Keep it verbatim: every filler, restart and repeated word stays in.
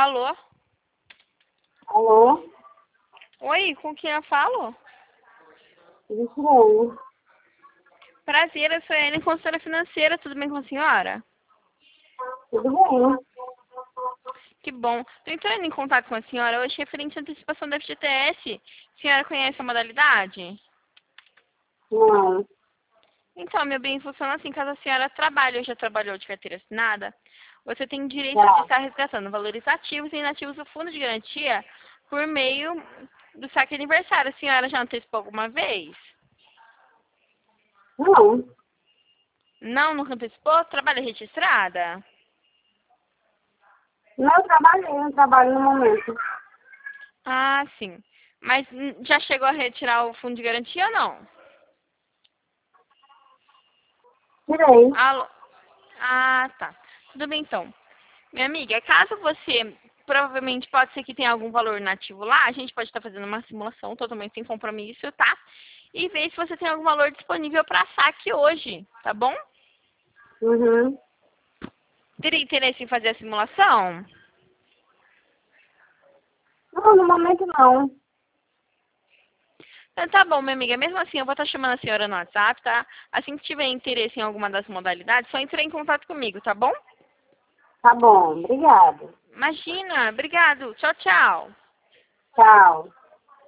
Alô? Alô? Oi, com quem eu falo? Isso. Prazer, eu sou a Ellen, consultora financeira, tudo bem com a senhora? Tudo bem? Que bom. Estou entrando em contato com a senhora hoje referente à antecipação da F G T S. A senhora conhece a modalidade? Não. Então, meu bem, funciona assim, caso a senhora trabalhe ou já trabalhou de carteira assinada, você tem direito de Tá. estar resgatando valores ativos e inativos do fundo de garantia por meio do saque aniversário. A senhora já antecipou alguma vez? Não. Não, nunca antecipou? Trabalha registrada? Não, eu trabalhei, não trabalho no momento. Ah, sim. Mas hum, já chegou a retirar o fundo de garantia ou não? Tirei. Alô? Ah, tá. Tudo bem, então. Minha amiga, caso você, provavelmente pode ser que tenha algum valor nativo lá, a gente pode estar fazendo uma simulação totalmente sem compromisso, tá? E ver se você tem algum valor disponível para saque hoje, tá bom? Uhum. Teria interesse em fazer a simulação? Não, no momento não. Então, tá bom, minha amiga. Mesmo assim, eu vou estar chamando a senhora no WhatsApp, tá? Assim que tiver interesse em alguma das modalidades, só entre em contato comigo, tá bom? Tá bom, obrigada. Imagina. Obrigado. Tchau, tchau. Tchau.